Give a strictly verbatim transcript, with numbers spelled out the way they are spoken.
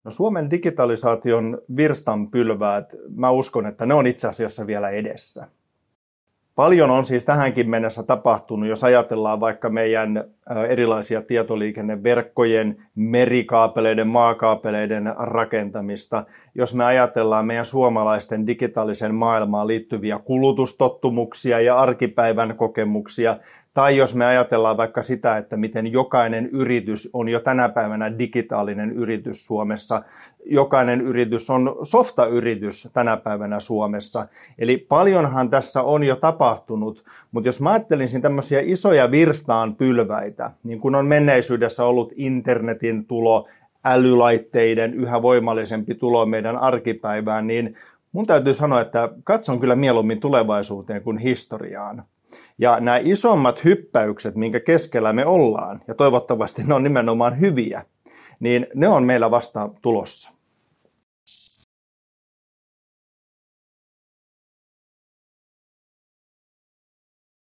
Suomen digitalisaation virstanpylväät, mä uskon, että ne on itse asiassa vielä edessä. Paljon on siis tähänkin mennessä tapahtunut, jos ajatellaan vaikka meidän erilaisia tietoliikenneverkkojen, merikaapeleiden, maakaapeleiden rakentamista. Jos me ajatellaan meidän suomalaisten digitaalisen maailmaan liittyviä kulutustottumuksia ja arkipäivän kokemuksia, tai jos me ajatellaan vaikka sitä, että miten jokainen yritys on jo tänä päivänä digitaalinen yritys Suomessa, jokainen yritys on softayritys tänä päivänä Suomessa. Eli paljonhan tässä on jo tapahtunut, mutta jos mä ajattelisin tämmöisiä isoja virstaanpylväitä, niin kun on menneisyydessä ollut internetin tulo, älylaitteiden yhä voimallisempi tulo meidän arkipäivään, niin mun täytyy sanoa, että katson kyllä mieluummin tulevaisuuteen kuin historiaan. Ja nämä isommat hyppäykset, minkä keskellä me ollaan, ja toivottavasti ne on nimenomaan hyviä, niin ne on meillä vasta tulossa.